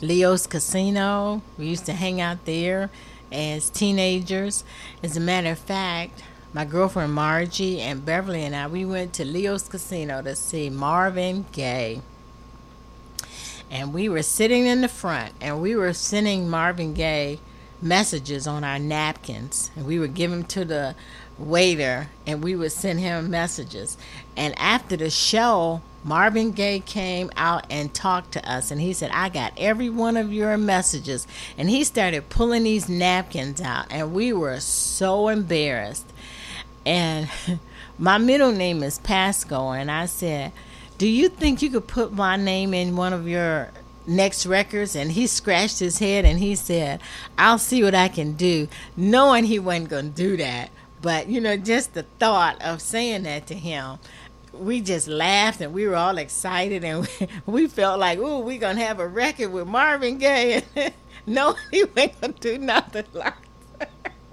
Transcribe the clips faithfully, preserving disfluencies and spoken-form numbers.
Leo's Casino. We used to hang out there as teenagers. As a matter of fact, my girlfriend Margie and Beverly and I, we went to Leo's Casino to see Marvin Gaye. And we were sitting in the front and we were sending Marvin Gaye messages on our napkins. And we would give them to the waiter and we would send him messages. And after the show, Marvin Gaye came out and talked to us and he said, I got every one of your messages. And he started pulling these napkins out and we were so embarrassed. And my middle name is Pasco, and I said, do you think you could put my name in one of your next records? And he scratched his head and he said, I'll see what I can do, knowing he wasn't going to do that. But, you know, just the thought of saying that to him, we just laughed and we were all excited and we, we felt like, ooh, we're going to have a record with Marvin Gaye. No, he wasn't going to do nothing like that.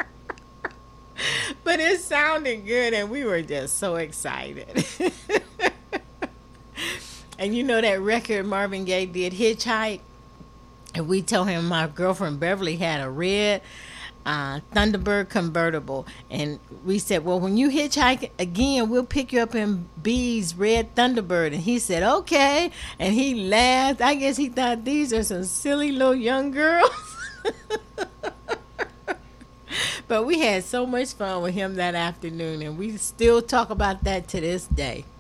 But it sounded good and we were just so excited. And you know that record Marvin Gaye did, Hitchhike? And we told him my girlfriend Beverly had a red uh, Thunderbird convertible. And we said, well, when you hitchhike again, we'll pick you up in B's red Thunderbird. And he said, okay. And he laughed. I guess he thought these are some silly little young girls. But we had so much fun with him that afternoon. And we still talk about that to this day.